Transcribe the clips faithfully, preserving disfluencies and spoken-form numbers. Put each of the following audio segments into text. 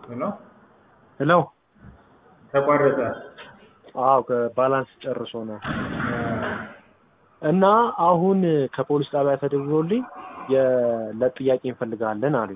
ሄሎ ሄሎ ተቋረጠ። አዎ ከባላንስ ጨርሶ ነው። እና አሁን ከፖሊስ ጣቢያ ተደውሎልኝ ለጥያቄ እንፈልጋለን አሉኝ።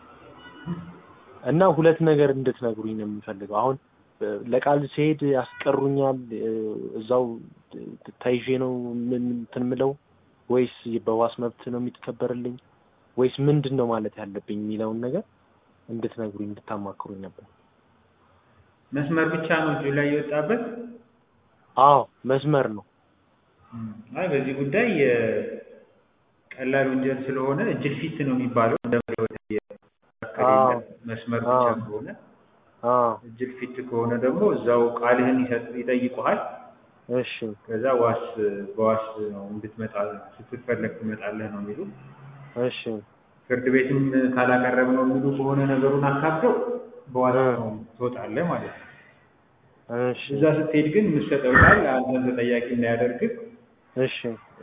እና ሁለት ነገር እንድትነግሩኝ ነው የምፈልገው። አሁን ለቃል ሲሄድ ያስቀሩኛል እዛው ታይዤ ነው ምን እንትምለው ወይስ በዋስ መብት ነው የሚተከበርልኝ ወይስ ምንድነው ማለት ያለብኝ የሚለውን ነገር እንድትነግሩኝ እንድታማክሩኝ ነበር። መስመር ብቻ ነው እጁ ላይ የወጣበት? አዎ መስመር ነው። አይ በዚህ ጉዳይ ቀላል ወንጀል ስለሆነ እጅል ፊት ነው የሚባለው እንደምለው የአከሬለ መስመር ብቻ ከሆነ አዎ እጅል ፊት ከሆነ ደግሞ እዛው ቃልህን ይጠይቁሃል። እሺ ከዛ ዋስ በዋስ ነው እንድትመጣ ስትፈልግ ትመጣለህ ነው የሚሉ። እሺ ፍርድ ቤትም ካላቀረብ ነው የሚሉ ከሆነ ነገሩን አካብተው በዋስ ነው ትወጣለህ ማለት ነው። እሺ እዛ ስትሄድ ግን የምትሰጠው ቃል አንተን ተጠያቂ እንዳያደርግህ እሺ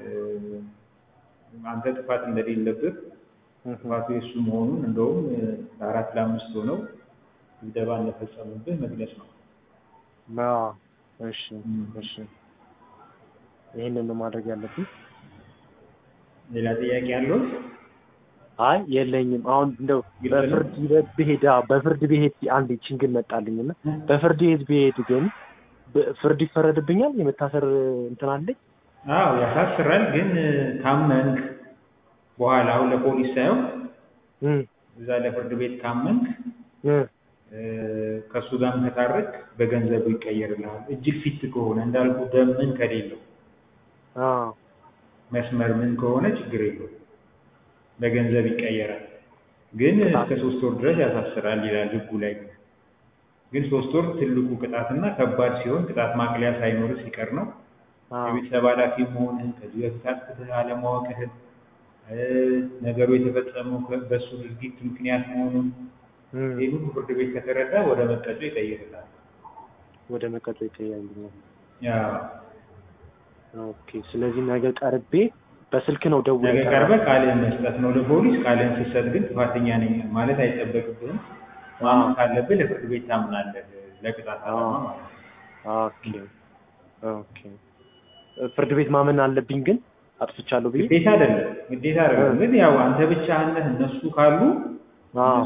አንተ ጥፋት እንደሌለብህ ጥፋቱ የሱ መሆኑን እንደውም ለአራት ለአምስት ሆነው ድብደባ እንደፈጸሙብህ መግለጽ ነው። አዎ እሺ እሺ ይሄንን ነው ማድረግ ያለብኝ። ሌላ ጥያቄ አለው? አይ የለኝም። አሁን እንደው በፍርድ ቤት ብሄድ በፍርድ ቤት አንድ ችግር መጣልኝና በፍርድ ቤት ብሄድ ግን ፍርድ ይፈረድብኛል? የመታሰር እንትን አለኝ? አዎ ያሳስራል። ግን ካመንክ በኋላ አሁን ለፖሊስ ሳይሆን እዛ ለፍርድ ቤት ካመንክ ከሱ ጋር ከታረቅ በገንዘቡ ይቀየርልሃል። እጅግ ፊት ከሆነ እንዳልኩ ደም ምን ከሌለው አዎ መስመር ምን ከሆነ ችግር የለውም በገንዘብ ይቀየራል። ግን እስከ ሶስት ወር ድረስ ያሳስራል ይላል ህጉ ላይ። ግን ሶስት ወር ትልቁ ቅጣትና ከባድ ሲሆን ቅጣት ማቅለያ ሳይኖር ሲቀር ነው። የቤተሰብ ኃላፊ መሆንህን ከዚህ በፊት አጥፍተህ አለማወቅህን ነገሩ የተፈጸመው በሱ ድርጊት ምክንያት መሆኑን ይሄን ሁሉ ፍርድ ቤት ከተረዳ ወደ መቀጮ ይቀይርልሃል። ወደ መቀጮ ይቀየርልኛል። ያ ኦኬ። ስለዚህ ነገ ቀርቤ በስልክ ነው ደውዬ ነገ ቀርበህ ቃልህን መስጠት ነው ለፖሊስ። ቃልህን ስትሰጥ ግን ጥፋተኛ ነኝ ማለት አይጠበቅብህም። ማመን ካለብህ ለፍርድ ቤት ታምናለህ ለቅጣት ዓላማ ማለት ነው። ኦኬ ኦኬ። ፍርድ ቤት ማመን አለብኝ ግን አጥፍቻለሁ ብዬ? ግዴታ አይደለም ግዴታ አይደለም። ግን ያው አንተ ብቻህን ነህ እነሱ ካሉ እነሱ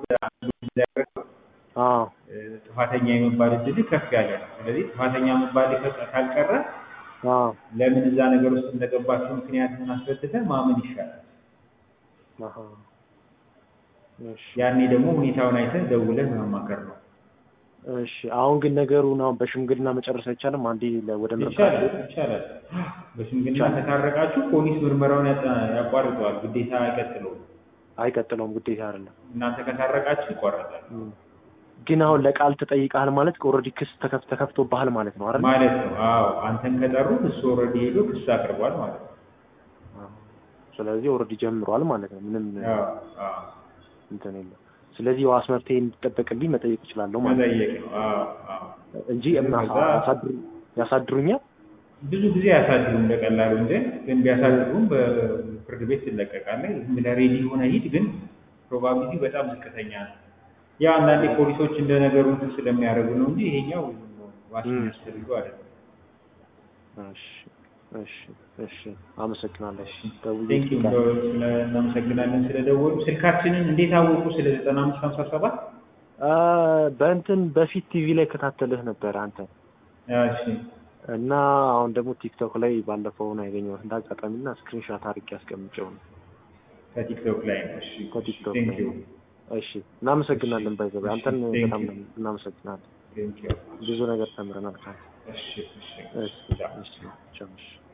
አዎ ጥፋተኛ የመባል እድል ከፍ ያለ ነው። ስለዚህ ጥፋተኛ መባል ካልቀረ አዎ ለምን እዛ ነገር ውስጥ እንደገባችሁ ምክንያቱን አስረድተህ ማመን ይሻላል። አሃ እሺ። ያኔ ደግሞ ሁኔታውን አይተህ ደውለህ ማማከር ነው። እሺ አሁን ግን ነገሩን አሁን በሽምግልና መጨረስ አይቻልም? አንዴ ወደ ምርመራ ይቻላል። በሽምግልና ተታረቃችሁ ፖሊስ ምርመራውን ያቋርጠዋል። ግዴታ አይቀጥለውም። አይቀጥለውም ግዴታ አይደለም። እናንተ ከታረቃችሁ ይቋረጣል። ግን አሁን ለቃል ተጠይቀሃል ማለት ኦልሬዲ ክስ ተከፍቶብሃል ማለት ነው አይደል? ማለት ነው። አዎ አንተን ከጠሩ እሱ ኦልሬዲ ሄዶ ክስ አቅርቧል ማለት ነው። ስለዚህ ኦልሬዲ ጀምሯል ማለት ነው። ምንም አዎ አዎ እንትን የለም። ስለዚህ የዋስ መብቴ እንዲጠበቅልኝ መጠየቅ እችላለሁ ማለት ነው። መጠየቅ ነው። አዎ አዎ እንጂ ያሳድሩ ያሳድሩኛል? ብዙ ጊዜ ያሳድሩ እንደቀላሉ እንደ ግን ቢያሳድሩም በፍርድ ቤት ትለቀቃለህ። ዝም ብለህ ሬዲ ሆነ ሂድ። ግን ፕሮባቢሊቲ በጣም ዝቅተኛ ነው። ያ አንዳንዴ ፖሊሶች እንደ ነገሩ እንትን ስለሚያደርጉ ነው እንጂ ይሄኛው ዋስ የሚያስፈልገው አይደለም። እሺ እሺ እሺ አመሰግናለሁ። ቴንክ ዩ እናመሰግናለን ስለደወሉ። ስልካችንን እንዴት አወቁ? ስለ ዘጠና አምስት ሃምሳ ሰባት በእንትን በፊት ቲቪ ላይ ከታተልህ ነበር አንተ። እሺ እና አሁን ደግሞ ቲክቶክ ላይ ባለፈው ነው ያገኘሁት እንዳጋጣሚና ስክሪንሾት አድርጌ አስቀምጬው ነው ከቲክቶክ ላይ። እሺ ከቲክቶክ ቴንክ ዩ። እሺ እናመሰግናለን። ባይዘው አንተን በጣም እናመሰግናለን። ቴንክ ዩ። ብዙ ነገር ተምረናል ካንተ። እሺ እሺ እሺ እሺ ቻው።